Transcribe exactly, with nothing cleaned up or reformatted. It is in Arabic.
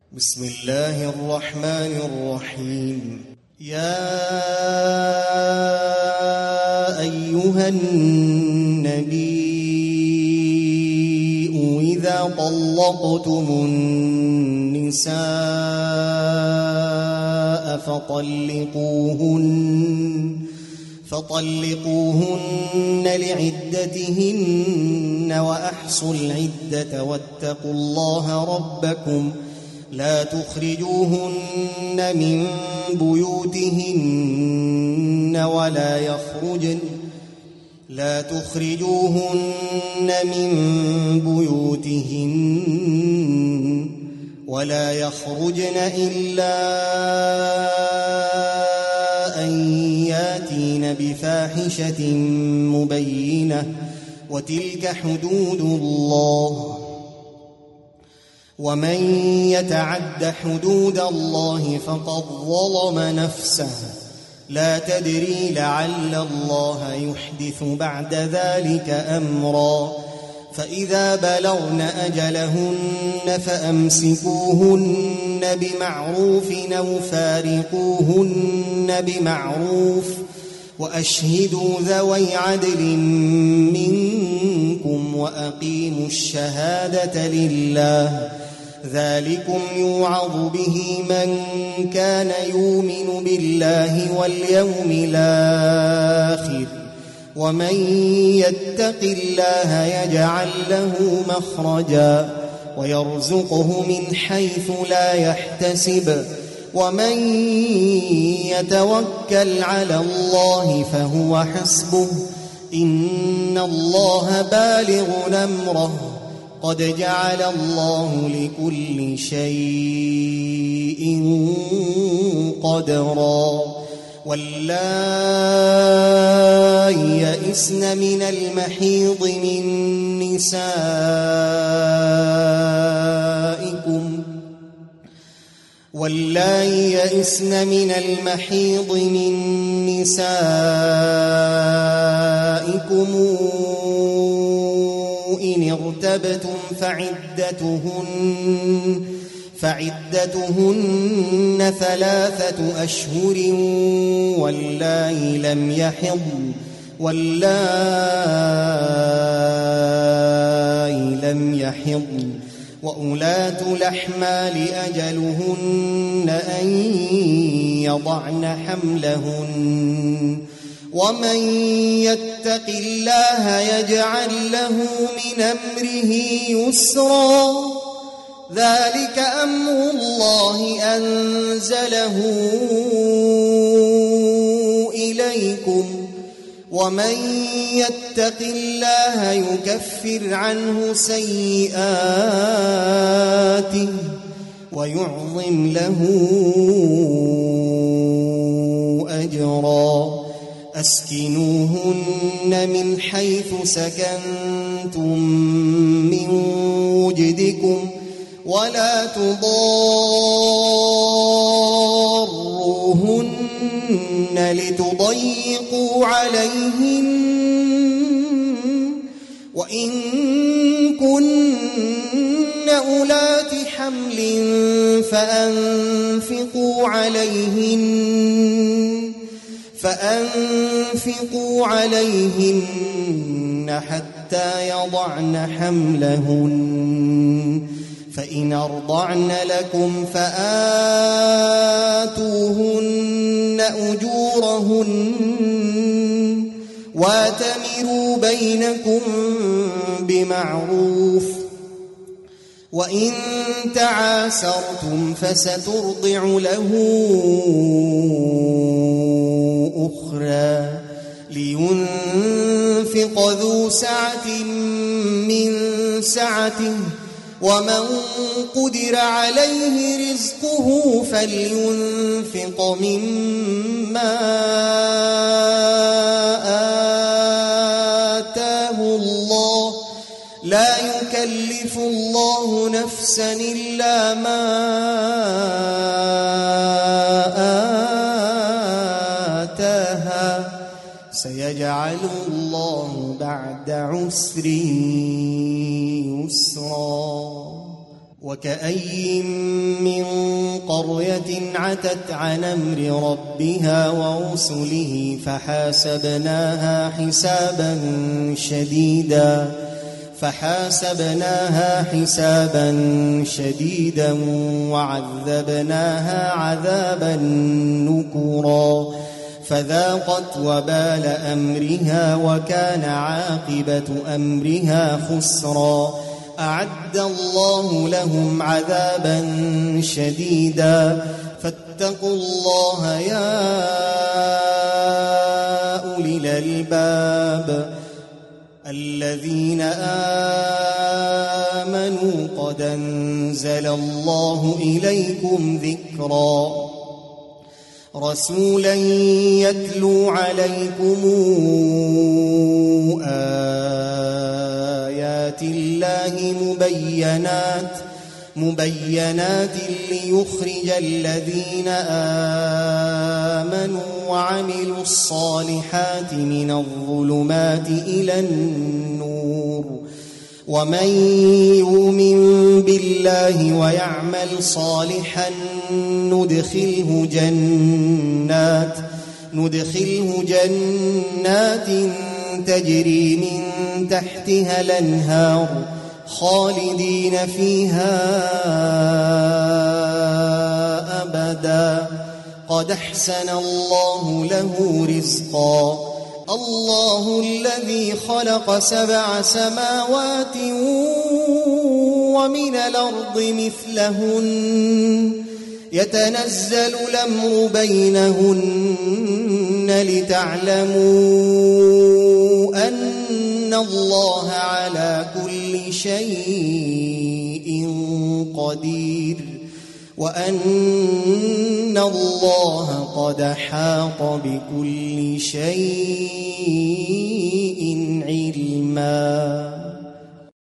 بسم الله الرحمن الرحيم. يا أيها النبي إذا طلقتم النساء فطلقوهن فطلقوهن لعدتهن وأحصوا العدة واتقوا الله ربكم لا تخرجوهن من بيوتهن ولا يخرجن لا تخرجوهن من بيوتهن ولا يخرجن إلا أن ياتين بفاحشة مبينة وتلك حدود الله ومن يتعد حدود الله فقد ظلم نفسه لا تدري لعل الله يحدث بعد ذلك أمرا فإذا بلغن أجلهن فأمسكوهن بمعروف أو فارقوهن بمعروف وأشهدوا ذوي عدل منكم وأقيموا الشهادة لله ذلكم يوعظ به من كان يؤمن بالله واليوم الآخر ومن يتق الله يجعل له مخرجا ويرزقه من حيث لا يحتسب ومن يتوكل على الله فهو حسبه إن الله بالغ أمره قد جعل الله لكل شيء قدرا واللائي يئسن من المحيض من نسائكم واللائي يئسن من المحيض من نسائكم إن ارتبتم فعدتهن فعدتهن ثلاثة أشهر واللائي لم يحضن واللائي لم يحضن وأولاة الأحمال أجلهن أن يضعن حملهن ومن يتق الله يجعل له من أمره يسرا ذلك أمر الله أنزله إليكم ومن يتق الله يكفر عنه سيئاته ويعظم له أجرا أسكنوهن من حيث سكنتم من وجدكم ولا تضاروهن لتضيقوا عليهن وإن كن أولات حمل فأنفقوا عليهن فأنفقوا عليهن حتى يضعن حملهن فإن أرضعن لكم فآتوهن أجورهن واتمروا بينكم بمعروف وإن تعاسرتم فسترضع له أخرى لينفق ذو سعة من سعته ومن قدر عليه رزقه فلينفق مما آتاه الله لا يكلف الله نفسا إلا ما آتاها سيجعل الله بعد عسر يسرا وكأي من قرية عتت عن أمر ربها ورسله فحاسبناها حسابا شديدا فحاسبناها حسابا شديدا وعذبناها عذابا نكرا فذاقت وبال أمرها وكان عاقبة أمرها خسرا أعد الله لهم عذابا شديدا فاتقوا الله يا أولي الألباب الذين آمنوا قد أنزل الله إليكم ذكرا رسولا يتلو عليكم آيات الله مبينات مبينات ليخرج الذين آمنوا وعملوا الصالحات من الظلمات إلى النور ومن يؤمن بالله ويعمل صالحا ندخله جنات ندخله جنات تجري من تحتها الأنهار خالدين فيها أبدا قد أحسن الله له رزقا الله الذي خلق سبع سماوات ومن الأرض مثلهن يتنزل الأمر بينهن لتعلموا أن الله على كل شيء قدير وأن الله قد حاط بكل شيء